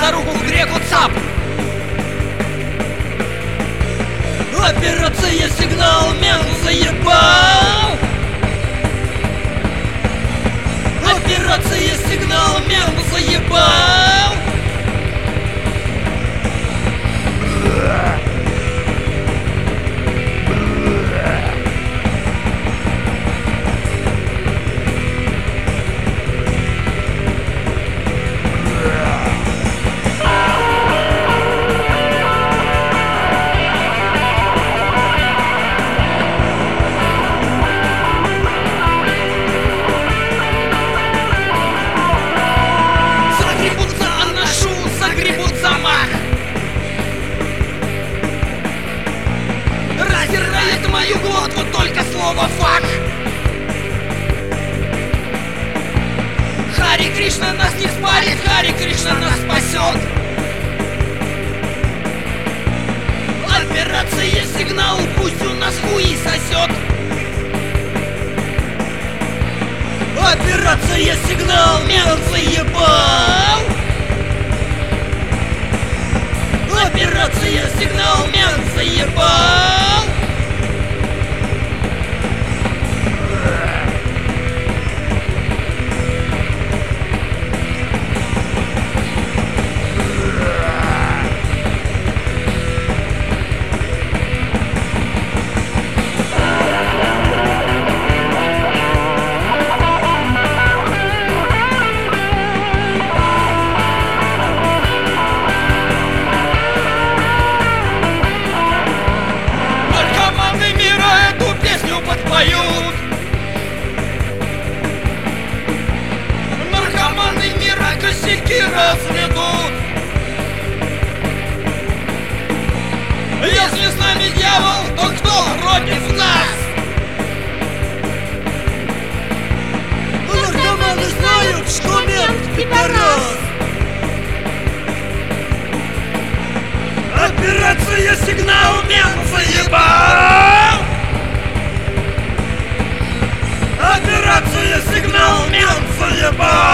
за руку в греку ЦАП. Операция «Сигнал», мент заебал. Операция «Сигнал», мент заебал. Раздирает мою глотку только слово «фак». Хари Кришна нас не спалит, Хари Кришна нас спасет. Операция «Сигнал», пусть у нас хуи сосет. Операция «Сигнал», мент заебал. Операция «Сигнал», мент заебал. Подпоют. Наркоманы мира косяки разведут. Если с нами дьявол, то кто против нас? Наркоманы знают, что мент пидорас. Операция «Сигнал», мент заебал. Операция «Сигнал», мент заебал.